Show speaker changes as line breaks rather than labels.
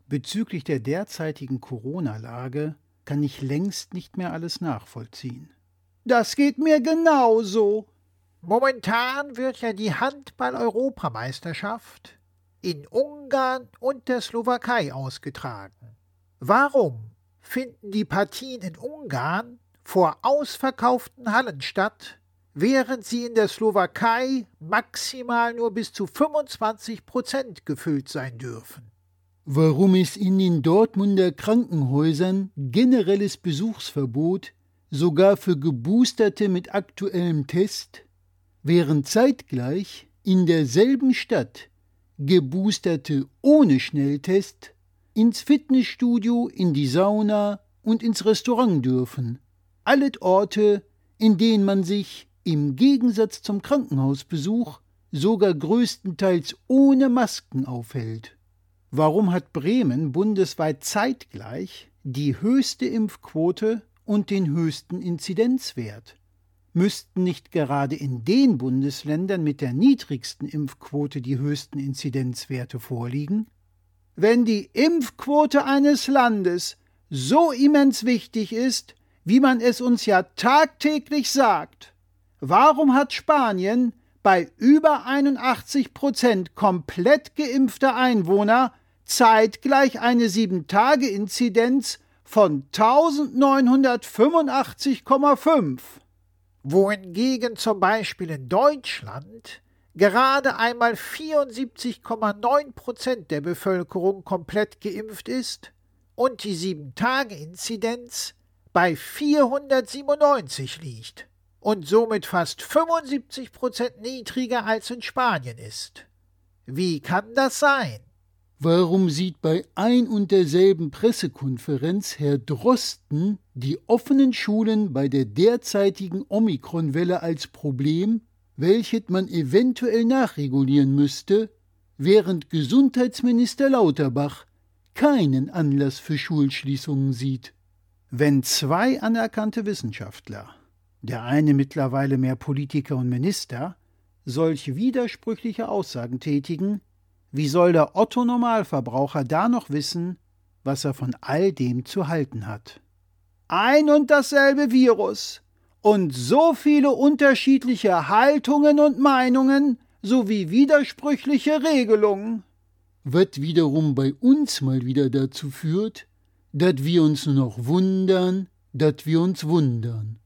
Bezüglich der derzeitigen Corona-Lage kann ich längst nicht mehr alles nachvollziehen. Das geht mir genauso.
Momentan wird ja die Handball-Europameisterschaft in Ungarn und der Slowakei ausgetragen. Warum finden die Partien in Ungarn vor ausverkauften Hallen statt, während sie in der Slowakei maximal nur bis zu 25% gefüllt sein dürfen?
Warum es in den Dortmunder Krankenhäusern generelles Besuchsverbot sogar für Geboosterte mit aktuellem Test, während zeitgleich in derselben Stadt Geboosterte ohne Schnelltest ins Fitnessstudio, in die Sauna und ins Restaurant dürfen. Alles Orte, in denen man sich im Gegensatz zum Krankenhausbesuch sogar größtenteils ohne Masken aufhält. Warum hat Bremen bundesweit zeitgleich die höchste Impfquote und den höchsten Inzidenzwert? Müssten nicht gerade in den Bundesländern mit der niedrigsten Impfquote die höchsten Inzidenzwerte vorliegen? Wenn die Impfquote eines Landes so immens wichtig ist, wie man es uns ja tagtäglich sagt, warum hat Spanien bei über 81% komplett geimpfter Einwohner zeitgleich eine 7-Tage-Inzidenz von 1985,5?
Wohingegen zum Beispiel in Deutschland gerade einmal 74,9% der Bevölkerung komplett geimpft ist und die 7-Tage-Inzidenz bei 497 liegt und somit fast 75% niedriger als in Spanien ist. Wie kann das sein?
Warum sieht bei ein und derselben Pressekonferenz Herr Drosten die offenen Schulen bei der derzeitigen Omikron-Welle als Problem, welches man eventuell nachregulieren müsste, während Gesundheitsminister Lauterbach keinen Anlass für Schulschließungen sieht? Wenn zwei anerkannte Wissenschaftler, der eine mittlerweile mehr Politiker und Minister, solch widersprüchliche Aussagen tätigen, wie soll der Otto-Normalverbraucher da noch wissen, was er von all dem zu halten hat? Ein und dasselbe Virus und so viele unterschiedliche Haltungen und Meinungen sowie widersprüchliche Regelungen. Was wiederum bei uns mal wieder dazu führt, dass wir uns nur noch wundern, dass wir uns wundern.